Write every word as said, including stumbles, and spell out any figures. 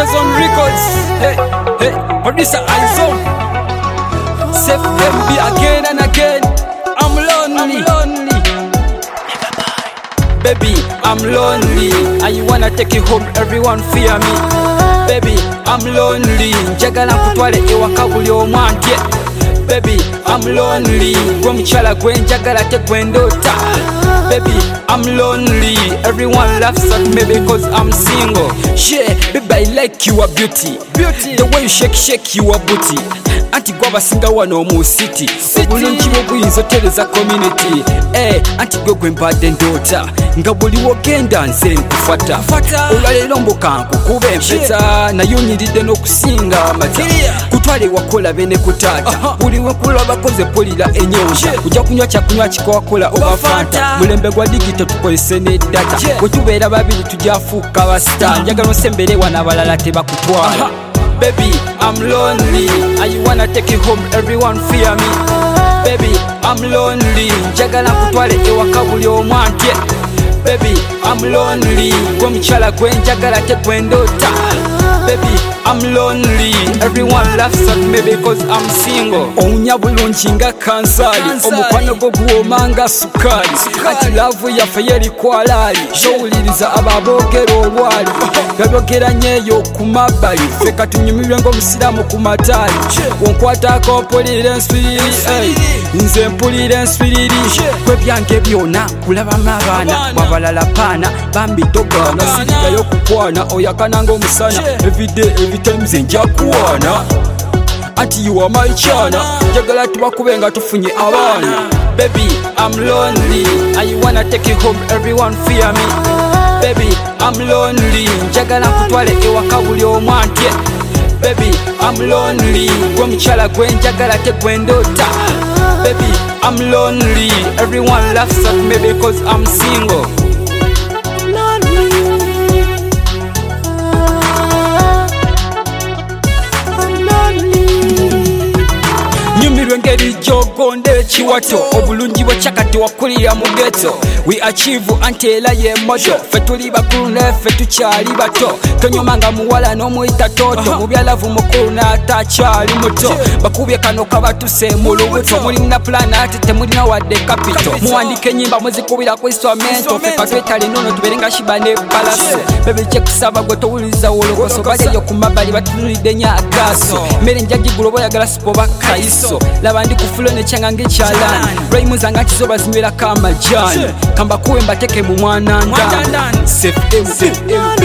Jazon Records. Hey, hey, producer Izone. Safe M B again and again. I'm lonely. I'm lonely. Baby, I'm lonely. And you wanna take it home, everyone fear me. Baby, I'm lonely. Njagala nkutwale ewaka buli omwantye. Baby, I'm lonely. Gwe mukyala gwe njagala tegwe ndoota. Baby, I'm lonely. Everyone laughs at me because I'm single. Yeah, baby, I like your beauty. Beauty. The way you shake, shake your booty. Anti gwa basinga wano mu city. Obulungi bwo buyinza otereza community. Eh, anti gwe gwe mbadde ndoota. Nga buli wogenda nze nkufata. Olwaleero mbuka nkukube empeta. Naye onyiridde n'okusinga amata. Kutwale wakola bene kutaata. Buli wenkula bakoze polira enyonja. Ojja kunywa kyakunywa kikowakola oba fanta. Mulembe gwa digito tukozese ne data. Bwe tubeera babiri tujja fuuka basita. Njagala osembere wana abalala tebakutwala. Baby, I'm lonely. And you wanna take it home, everyone fear me. Baby, I'm lonely. Njagala nkutwale ewaka buli omwantye. Baby, I'm lonely. Gwe mukyala gwe njagala tegwe ndoota. Baby, I'm lonely. Everyone laughs at me because I'm single. Owunya bulungi nga kansali. Omukwano gwo guwooma nga sukaali. Ati laavu yaffe yeri kwalaali. Towuliriza abo aboogera olwali. Gabyogera nnyo ku mabbali. Ffe katunyumirwe ng'omusiraamu ku mataali. Wonkwatako mpulira enswiriri. Nze mpulira enswiriri. Gwe byange byonna kulabamu abaana. Wabalala paana bambi togaana. Sirigayo kukwana oyakana ng'omusana. Everyday, every time nze nja kuwana. Anti you are my chana. Njagala tubakube nga tufunye abaana. Baby, I'm lonely. And you wanna take it home, everyone fear me. Baby, I'm lonely. Njagala nkutwale ewaka buli omwantye. Baby, I'm lonely. Gwe mukyala gwe njagala tegwe ndoota. Baby, I'm lonely. Everyone laughs at me because I'm single. Nyumirwe ngeri gyogonda ekiwato. Obulungi bwe kyakati wakulira mu ghetto. We achieve anti era ye moto. Ffe tuli bakulu neffe tukyali bato. Tonyomanga muwala n'omuyita toto. Mubyalavu mukulu n'atakyali muto. Bakubye kano kabatuse mu lubuto. Mulina plan ate temulina wadde capital. Muwandika ennyimba muzikubira ku instrumento. Ffe katwetale nono tubeere nga shiba ne balaso. Bebe kyekusaba gwe towuliriza wolokoso. Baleyo ku mabbali batunulidde nya agaso. Mmere njagigula oba oyagala sipo oba kayiso. Laba ndi ku fulo nekyanga ng'ekyalani. Rhyme zange kizoba zinywera kamajani. Kamba kuwe mbateke mu mwanandani. Safe M.